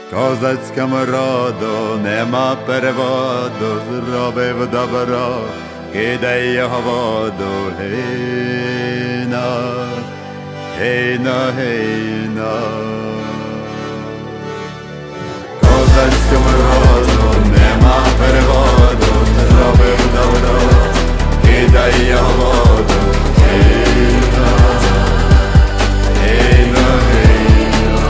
Козацькому роду нема переводу, зробив добро, кидай його воду, гейна, гейна, гейна. Козацькому роду нема переводу, зробив добро, кидай його воду, гейна, гейна, гейна.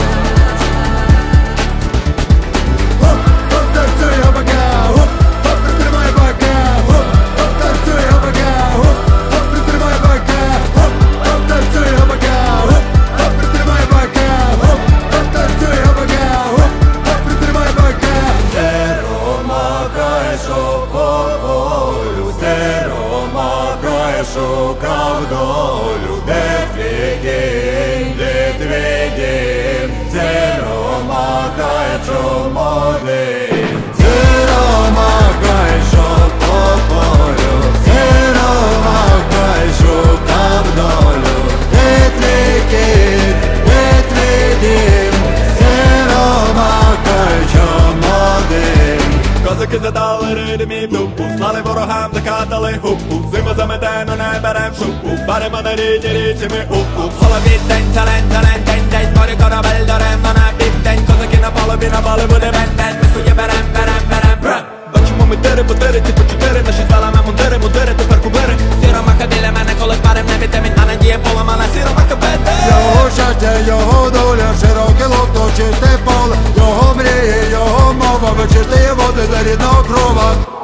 Хоп, хоп, танцюй габака, хоп, хоп, притримай бака, хоп, хоп, танцюй габака, хоп, хоп, притримай бака, хоп, хоп, танцюй габака, хоп, хоп, притримай бака, хоп, хоп, танцюй габака, хоп, хоп, притримай бака. Зеро махаєш у полю, зеро махаєш у кавдолю, де твій кінь, де твій дім, зеро махаєш у моди, зеро махаєш у полю, зеро махаєш у кавдолю, де твій кінь, де твій дім, зеро махаєш у моди. Козаки задали ритм і в дупу, слали ворогам, закатали гупу, зима заметену, не берем шубу, беремо на рідні річі ми упу. В голові день, день, морі корабель даремно на південь, козаки на палубі, буде бен-бен, ми сує берем. Бачимо ми тири, ці по чотири, наші звалами мундири, тепер кубири. Сіро маха біля мене, коли парим небі темінь, а надія поламана, сіро маха беде. Його щастя, його доля, широке лото, чисте поле, його мрії, його мова, вичисти води для рідного крова.